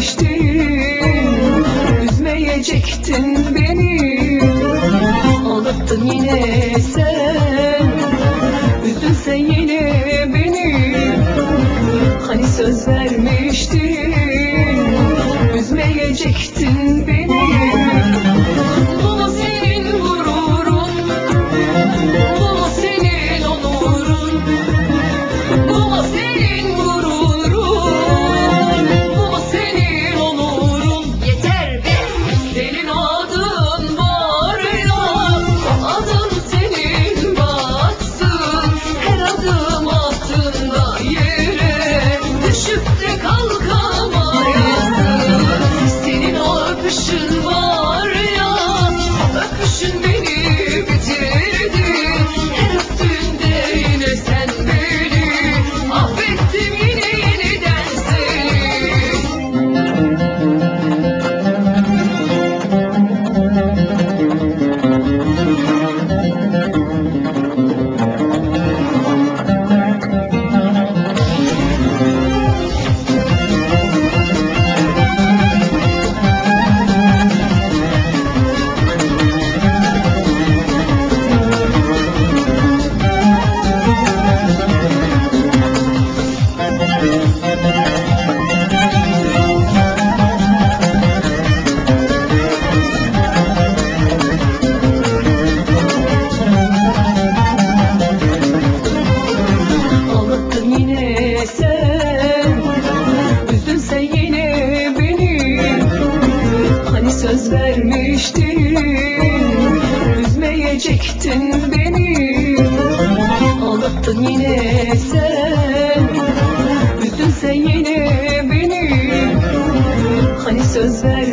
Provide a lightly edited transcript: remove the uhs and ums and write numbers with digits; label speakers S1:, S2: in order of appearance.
S1: vermiştin, üzmeyecektin beni. Aldattın yine sen, üzdün sen yine beni. Hani söz vermiştin, üzmeyecektin beni. Bu mu senin gururun, bu mu senin onurun, bu mu senin gururun, bu mu senin onurun? Yeter be, senin adın var ya, o adın senin batsın. Her adım attığında yere düşüp de kalkamayasın. Senin o öpüşün var ya, o öpüşün beni bitirdi. Her öptüğünde yine sen beni, affettim yine yeniden seni. Aldattın yine sen, üzdün sen yine beni. Hani söz vermiştin, üzmeyecektin beni. Aldattın yine sen, üzdün sen yine beni. Hani söz ver